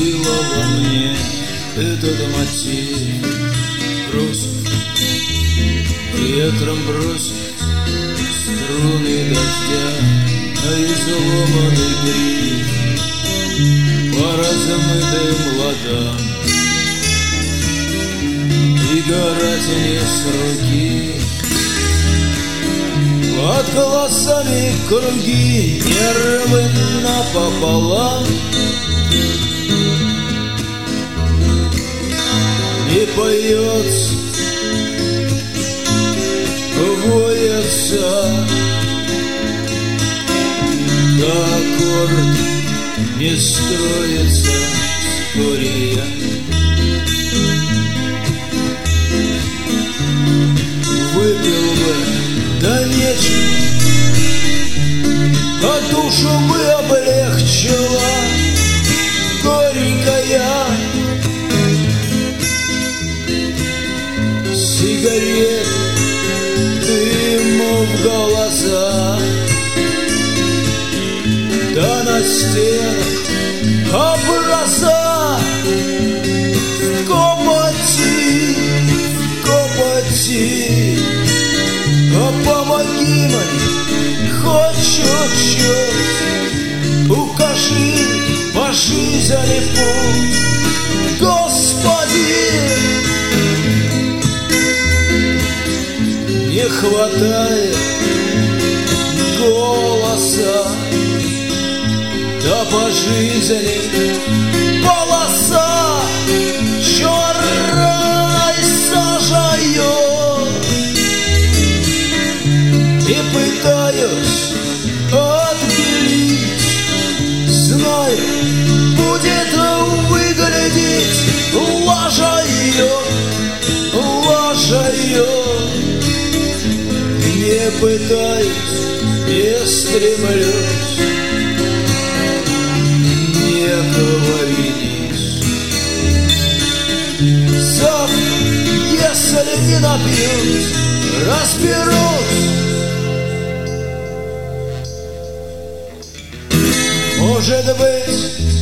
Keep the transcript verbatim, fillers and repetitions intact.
Пробудила во мне этот мотив грусть, ветром бросит струны дождя на изломанный гриф по размытым ладам. И гора тени с руки, под глазами круги, нервы напополам. И поется, воется, да аккорд не строится вскоре я. Выпил бы, да нечего, а душу бы облегчила горенькая. Сигарет, дыму в глаза, да на стенах образа. В копоти, в копоти, а помоги мне хоть чуть-чуть, укажи по жизни путь, Господи. Не хватает голоса, да по жизни полоса черной сажаю. И пытаюсь отбелить, знаю, будет выглядеть ложью, ложью. Не пытаюсь, не стремлюсь, некого винить. Завтра, если не напьюсь, разберусь. Может быть,